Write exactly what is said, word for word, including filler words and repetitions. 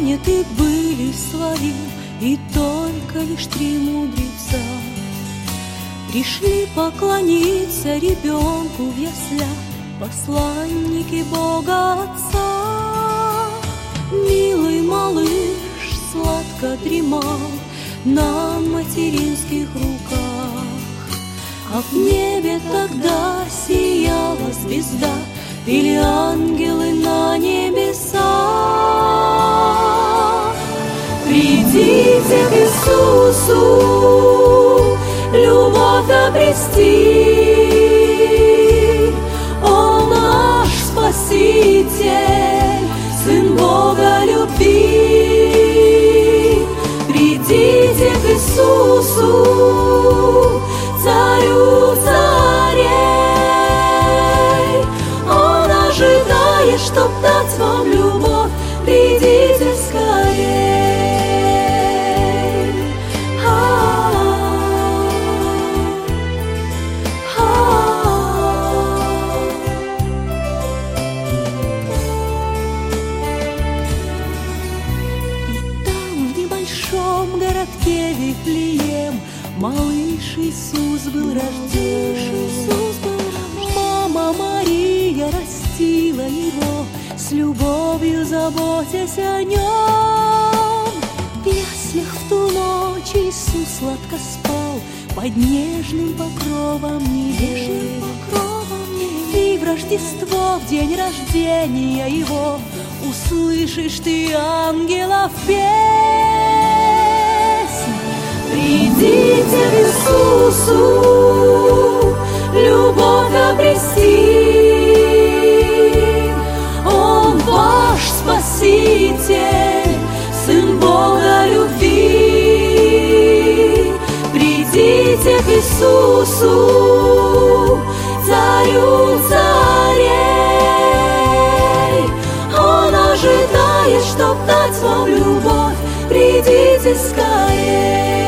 приняты были своим, и только лишь три мудреца пришли поклониться ребенку в яслях, посланники Бога Отца. Милый малыш сладко дремал на материнских руках, а в небе тогда сияла звезда, пели ангелы на небесах. Придите к Иисусу, любовь обрести, Он наш Спаситель, Сын Бога любви. Придите к Иисусу, Царю царей, Он ожидает, чтоб дать вам любовь. Придите скорей. Вифлеем малыш Иисус был рожден. Мама Мария растила его, с любовью заботясь о нем. В яслях в ту ночь Иисус сладко спал под нежным покровом небес. И в Рождество, в день рождения его, услышишь ты ангелов песнь. Придите к Иисусу, любовь обрести, Он ваш Спаситель, Сын Бога любви. Придите к Иисусу, Царю царей, Он ожидает, чтоб дать вам любовь. Придите скорей.